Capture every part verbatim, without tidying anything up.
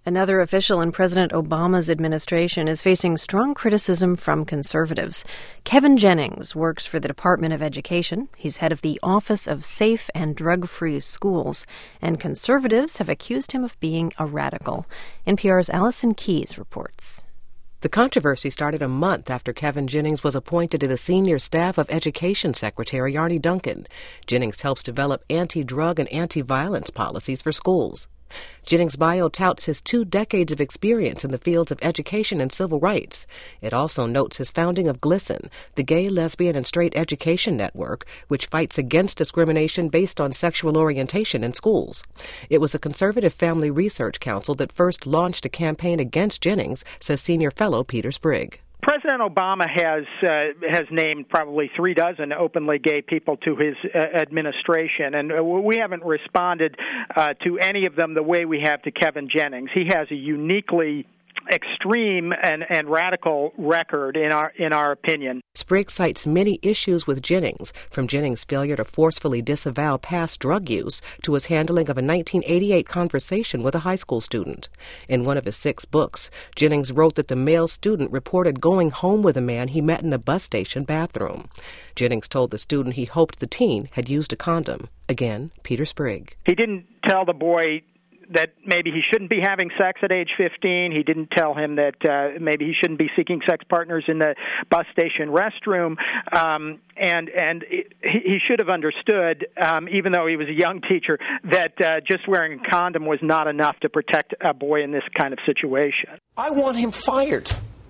Another official in President Obama's administration is facing strong criticism from conservatives. Kevin Jennings works for the Department of Education. He's head of the Office of Safe and Drug-Free Schools, and conservatives have accused him of being a radical. N P R's Allison Keyes reports. The controversy started a month after Kevin Jennings was appointed to the senior staff of Education Secretary Arne Duncan. Jennings helps develop anti-drug and anti-violence policies for schools. Jennings' bio touts his two decades of experience in the fields of education and civil rights. It also notes his founding of GLSEN, the Gay, Lesbian, and Straight Education Network, which fights against discrimination based on sexual orientation in schools. It was a conservative family research council that first launched a campaign against Jennings, says senior fellow Peter Sprigg. President Obama has uh, has named probably three dozen openly gay people to his uh, administration, and uh, we haven't responded uh, to any of them the way we have to Kevin Jennings. He has a uniquely extreme and, and radical record in our in our opinion. Sprigg cites many issues with Jennings, from Jennings' failure to forcefully disavow past drug use to his handling of a nineteen eighty-eight conversation with a high school student. In one of his six books, Jennings wrote that the male student reported going home with a man he met in a bus station bathroom. Jennings told the student he hoped the teen had used a condom. Again, Peter Sprigg. He didn't tell the boy that maybe he shouldn't be having sex at age fifteen. He didn't tell him that uh, maybe he shouldn't be seeking sex partners in the bus station restroom. Um, and and it, he should have understood, um, even though he was a young teacher, that uh, just wearing a condom was not enough to protect a boy in this kind of situation. I want him fired.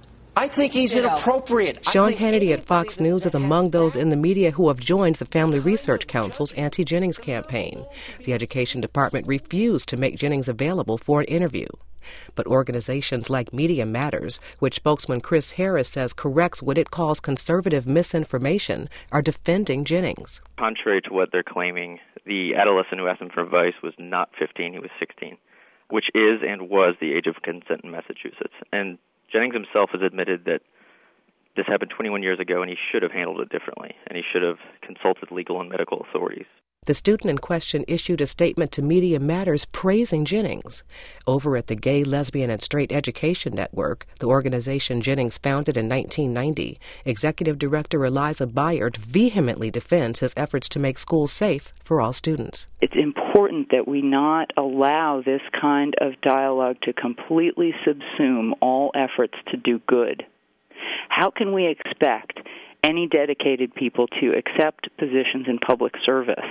I think he's inappropriate. Sean Hannity at Fox News is among those in the media who have joined the Family Research Council's anti-Jennings campaign. The Education Department refused to make Jennings available for an interview. But organizations like Media Matters, which spokesman Chris Harris says corrects what it calls conservative misinformation, are defending Jennings. Contrary to what they're claiming, the adolescent who asked him for advice was not fifteen, he was sixteen, which is and was the age of consent in Massachusetts. And Jennings himself has admitted that this happened twenty-one years ago and he should have handled it differently, and he should have consulted legal and medical authorities. The student in question issued a statement to Media Matters praising Jennings. Over at the Gay, Lesbian, and Straight Education Network, the organization Jennings founded in nineteen ninety, Executive Director Eliza Byard vehemently defends his efforts to make schools safe for all students. It's important that we not allow this kind of dialogue to completely subsume all efforts to do good. How can we expect any dedicated people to accept positions in public service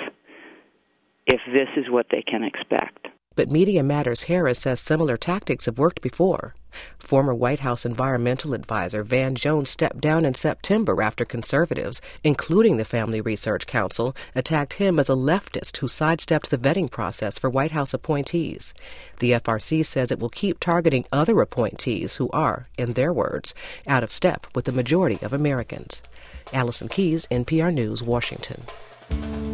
if this is what they can expect? But Media Matters Harris says similar tactics have worked before. Former White House environmental advisor Van Jones stepped down in September after conservatives, including the Family Research Council, attacked him as a leftist who sidestepped the vetting process for White House appointees. The F R C says it will keep targeting other appointees who are, in their words, out of step with the majority of Americans. Allison Keyes, N P R News, Washington.